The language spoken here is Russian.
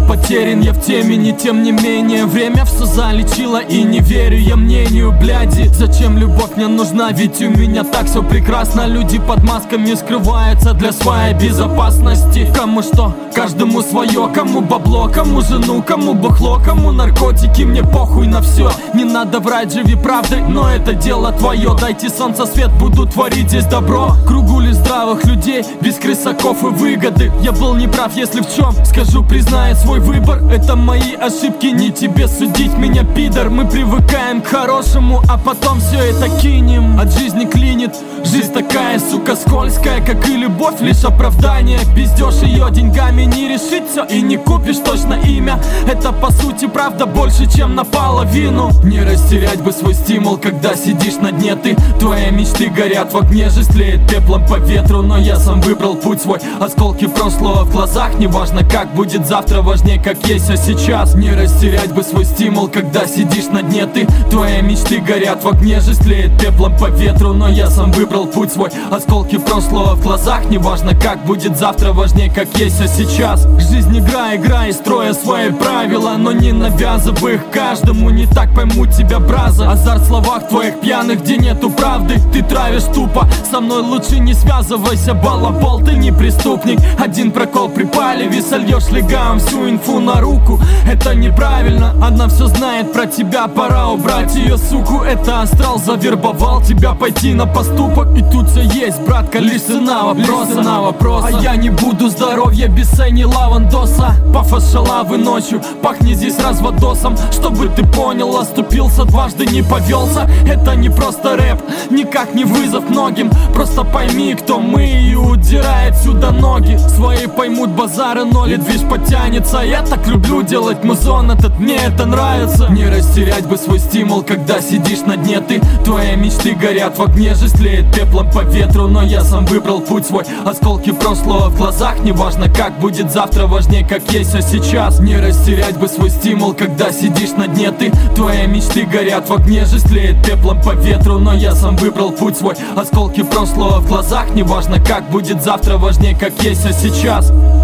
потерян я в темени. Тем не менее, время все залечило, и не верю я мнению бляди. Зачем любовь мне нужна, ведь у меня так все прекрасно. Люди под масками скрываются для своей безопасности. Кому что, каждому свое, кому бабло, кому жену, кому бухло, кому наркотики, мне похуй на все. Не надо врать, живи правдой, но это дело твое. Дайте солнце свет, буду творить здесь добро. Кругу лишь здравых людей, без крысаков и выгоды. Я был неправ, если в чем, скажу, признаю свой выбор. Это мои ошибки, не тебе судить меня, пидор. Мы привыкаем к хорошему, а потом все это кинем. От жизни клинит, жизнь такая, сука, скользкая, как и любовь, лишь оправдание. Пиздешь ее деньгами, не решить все и не купишь точно имя. Это по сути правда больше, чем наполовину. Не растерять бы свой стимул, когда сидишь на дне ты. Твои мечты горят в огне, жизнь тлеет пеплом по ветру. Но я сам выбрал путь свой, осколки прошлого в глазах. Неважно как будет завтра, важнее как есть, а сейчас. Не растерять бы свой стимул, когда сидишь на дне ты. Твои мечты горят в огне, жизнь тлеет пеплом по ветру. Но я сам выбрал путь свой, осколки прошлого в глазах. Неважно как будет завтра, важнее как есть, а сейчас. Жизнь игра, играй, строя свои правила, но не навязывай их каждому, не так поймут тебя, браза. Азарт в словах твоих пьяных, где нету правды, ты травишь тупо. Со мной лучше не связывайся, балабол, ты не преступник. Один прокол при палеве, сольешь легавым всю инфу на руку. Это неправильно, она все знает про тебя, пора убрать ее, суку. Это астрал завербовал тебя пойти на поступок. И тут все есть, братка, лишь цена вопроса. А я не буду здоровья без Сэни Лавандоса. Пафос шалавы ночью, пахни здесь разводосом. Чтобы ты понял, оступился дважды, не повелся. Это не просто рэп, никак не вызов многим. Просто пойми, кто мы, и удирает сюда ноги. Свои поймут базары, но движ потянется. Я так люблю делать музон этот, мне это нравится. Не растерять бы свой стимул, когда сидишь на дне ты. Твои мечты горят в огне, жизнь тлеет пеплом по ветру. Но я сам выбрал путь свой, осколки прошлого в глазах. Неважно как будет завтра, важнее как есть, а сейчас. Не растерять бы свой стимул, когда сидишь на дне ты. Твои мечты горят в огне, жизнь тлеет пеплом по ветру. Но я сам выбрал путь свой, осколки прошлого в глазах. Неважно как будет завтра, важнее как есть, а сейчас.